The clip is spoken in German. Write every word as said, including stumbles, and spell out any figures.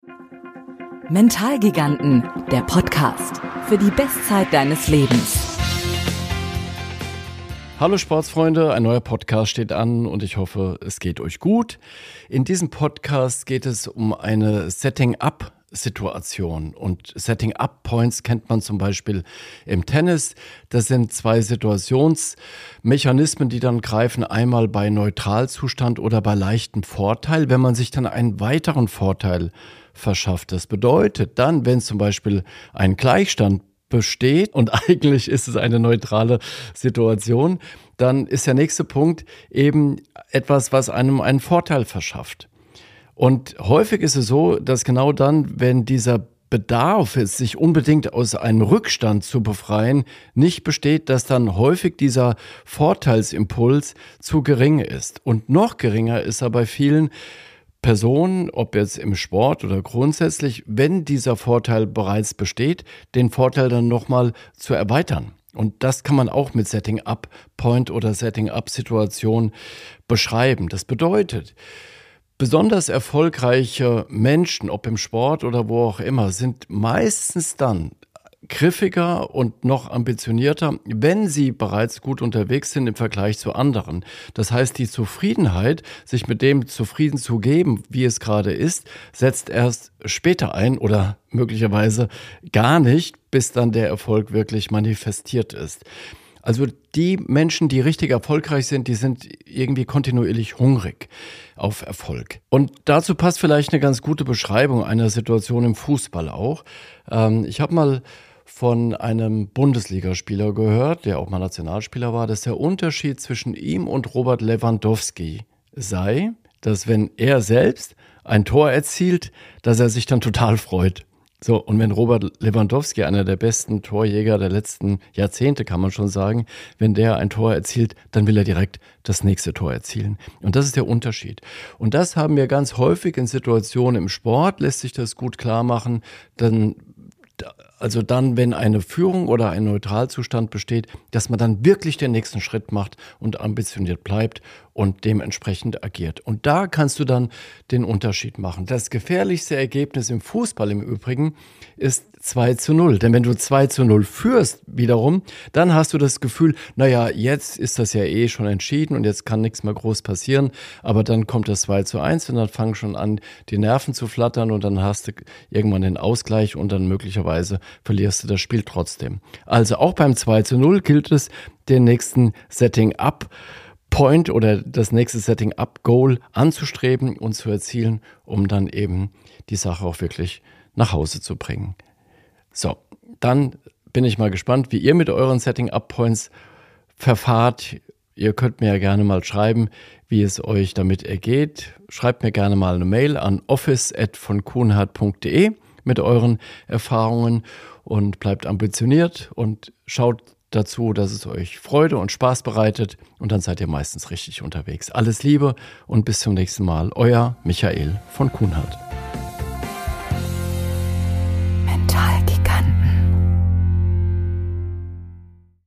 Mentalgiganten, der Podcast für die Bestzeit deines Lebens. Hallo Sportsfreunde, ein neuer Podcast steht an und ich hoffe, es geht euch gut. In diesem Podcast geht es um eine Setting-up-Situation und Setting-up-Points kennt man zum Beispiel im Tennis. Das sind zwei Situationsmechanismen, die dann greifen, einmal bei Neutralzustand oder bei leichtem Vorteil, wenn man sich dann einen weiteren Vorteil verschafft. Das bedeutet dann, wenn zum Beispiel ein Gleichstand besteht und eigentlich ist es eine neutrale Situation, dann ist der nächste Punkt eben etwas, was einem einen Vorteil verschafft. Und häufig ist es so, dass genau dann, wenn dieser Bedarf ist, sich unbedingt aus einem Rückstand zu befreien, nicht besteht, dass dann häufig dieser Vorteilsimpuls zu gering ist. Und noch geringer ist er bei vielen Personen, ob jetzt im Sport oder grundsätzlich, wenn dieser Vorteil bereits besteht, den Vorteil dann nochmal zu erweitern. Und das kann man auch mit Setting-up-Point oder Setting-up-Situation beschreiben. Das bedeutet, besonders erfolgreiche Menschen, ob im Sport oder wo auch immer, sind meistens dann griffiger und noch ambitionierter, wenn sie bereits gut unterwegs sind im Vergleich zu anderen. Das heißt, die Zufriedenheit, sich mit dem zufrieden zu geben, wie es gerade ist, setzt erst später ein oder möglicherweise gar nicht, bis dann der Erfolg wirklich manifestiert ist. Also die Menschen, die richtig erfolgreich sind, die sind irgendwie kontinuierlich hungrig auf Erfolg. Und dazu passt vielleicht eine ganz gute Beschreibung einer Situation im Fußball auch. Ähm, ich habe mal von einem Bundesligaspieler gehört, der auch mal Nationalspieler war, dass der Unterschied zwischen ihm und Robert Lewandowski sei, dass wenn er selbst ein Tor erzielt, dass er sich dann total freut. So, und wenn Robert Lewandowski, einer der besten Torjäger der letzten Jahrzehnte, kann man schon sagen, wenn der ein Tor erzielt, dann will er direkt das nächste Tor erzielen. Und das ist der Unterschied. Und das haben wir ganz häufig in Situationen im Sport, lässt sich das gut klar machen, dann Also dann, wenn eine Führung oder ein Neutralzustand besteht, dass man dann wirklich den nächsten Schritt macht und ambitioniert bleibt und dementsprechend agiert. Und da kannst du dann den Unterschied machen. Das gefährlichste Ergebnis im Fußball im Übrigen ist zwei zu null. Denn wenn du zwei zu null führst wiederum, dann hast du das Gefühl, naja, jetzt ist das ja eh schon entschieden und jetzt kann nichts mehr groß passieren. Aber dann kommt das zwei zu eins und dann fangen schon an, die Nerven zu flattern und dann hast du irgendwann den Ausgleich und dann möglicherweise verlierst du das Spiel trotzdem. Also auch beim zwei zu null gilt es, den nächsten Setting-up-Point oder das nächste Setting-up-Goal anzustreben und zu erzielen, um dann eben die Sache auch wirklich nach Hause zu bringen. So, dann bin ich mal gespannt, wie ihr mit euren Setting-up-Points verfahrt. Ihr könnt mir ja gerne mal schreiben, wie es euch damit ergeht. Schreibt mir gerne mal eine Mail an office at von kuhnhardt punkt de mit euren Erfahrungen und bleibt ambitioniert und schaut dazu, dass es euch Freude und Spaß bereitet und dann seid ihr meistens richtig unterwegs. Alles Liebe und bis zum nächsten Mal. Euer Michael von Kuhnhardt.